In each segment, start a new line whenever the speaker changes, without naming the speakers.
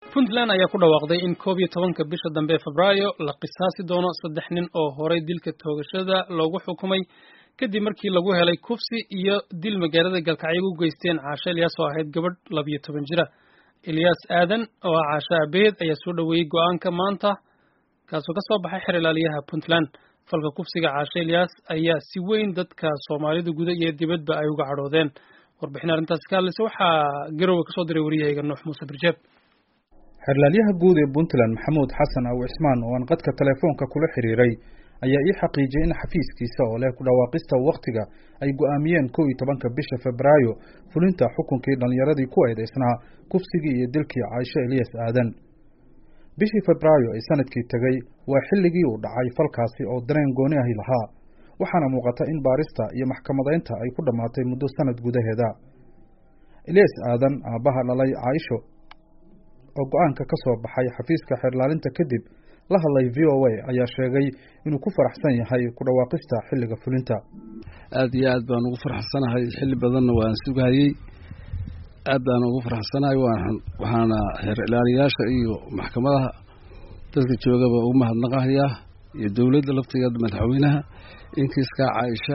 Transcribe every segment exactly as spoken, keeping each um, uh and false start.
Puntland ayaa ku dhawaaqday in koob iyo tobanka bisha dambe Febraayo la qisaasi doono saddex nin oo horay dilka toogashada loogu xukumay kadib markii lagu helay kufsi iyo dil magaalada Galkacyo u geysteen Caasha Ilyas oo ahayd gabadh labiyo toban jir ah. Ilyas Aadan oo Caasha Abeed ayaa soo dhaweeyay go'aanka maanta kaasoo ka soo baxay xeer ilaaliyaha Puntland. Falka kufsiga Caasha Ilyas ayaa si weyn dadka Soomaalida gudaha iyo dibadba ay uga cadhoodeen. Warbixin arrintaas ka hadlaysa waxaa Garowe ka soo diray wariyahayga Nuux Muuse Birjeeb.
xerlalyaha guud ee Puntland Maxamuud Xasan Aw Cismaan oo aan qadka telefoonka kula xiriiray ayaa ii xaqiijiyay in xafiiskiisa oo leh ku dhawaaqista waqtiga ay go'aamiyeen koob iyo tobanka bisha Febraayo fulinta xukunkii dhalinyaradii ku eedeysnaa kufsigii iyo dilkii Caasha Ilyas Aadan. bishii Febraayo ee sanadkii tagay waa xilligii uu dhacay falkaasi oo dareen gooni ah lahaa waxaana muuqata in baarista iyo maxkamadaynta ay ku dhamaatay muddo sanad gudaheeda. Ilyas Aadan aabaha dhalay Caasho oo go'aanka ka soo baxay xafiiska xeerlaalinta kadib la hadlay V O A ayaa sheegay inuu ku faraxsan yahay ku dhawaaqista xilliga fulinta.
aad iyo aad baan ugu faraxsanahay xilli badanna waan sugayay aad baan ugu faraxsanahay waxaana xeer ilaaliyaasha iyo maxkamadaha dadka joogaba ugu mahadnaqayaa iyo dawladda laftigeeda madaxweynaha in kiiska Caasha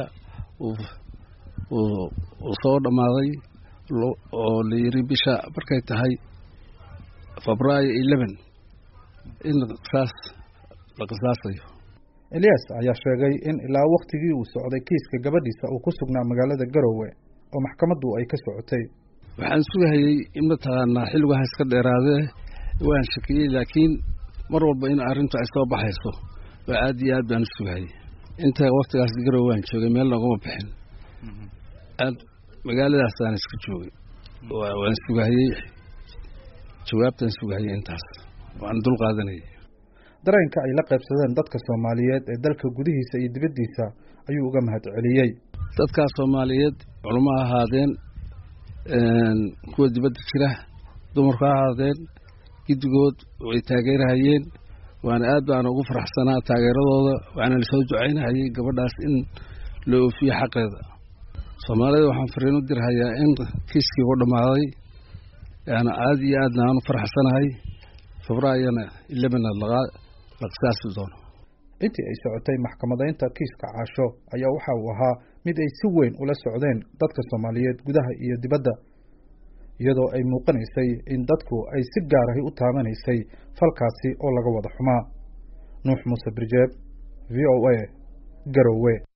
uu soo dhamaaday oo la yiri bisha markay tahay Febraayo eleven in qisaas la qisaasayo.
Ilyas ayaa sheegay in ilaa waqtigii uu socday kiiska gabadhiisa uu ku sugnaa magaalada Garowe oo maxkamaddu ay ka socotay.
waxaan sugayay in mataqaana xilliga iska dheeraadee waan shakiyay laakiin mar walba in arrintu ay soo baxayso waa aad iyo aad baan sugayay inta waqtigaas Garowe waan joogay meel laguma bixin aad magaaladaas aan iska joogay waan sugayay jawaabtan sugayay intaas waan dul qaadanay.
dareenka ay la qaybsadeen dadka Soomaaliyeed ee dalka gudihiisa iyo dibaddiisa ayuu uga mahad celiyay.
dadka Soomaaliyeed culimo ahaadeen een kuwa dibadda jira dumarka ahaadeen gidigood way taageerayeen waana aad baan ugu faraxsanaa taageeradooda waxaana la soo duceynayay gabadhaas in loo oofiyo xaqeeda. Soomaalida waxaan fariin u dirhayaa in kiiskii uu dhamaaday يعني عادي أدنى أنا فرح سنة هاي فبراير أنا اللي من اللغة القصاص زونه.
أنت أي سعودي محكمة أنت كيس كعاشو أي وحى وها مد أي سوين ولا سعودين ضدك الصوماليات جودها يدبدا يدو أي موقن يسي إن ضدكو أي سجارة هي أتامن يسي فالكاسي أو لجوا ضحما. نوح موسى برجاب في أو إيه Garowe.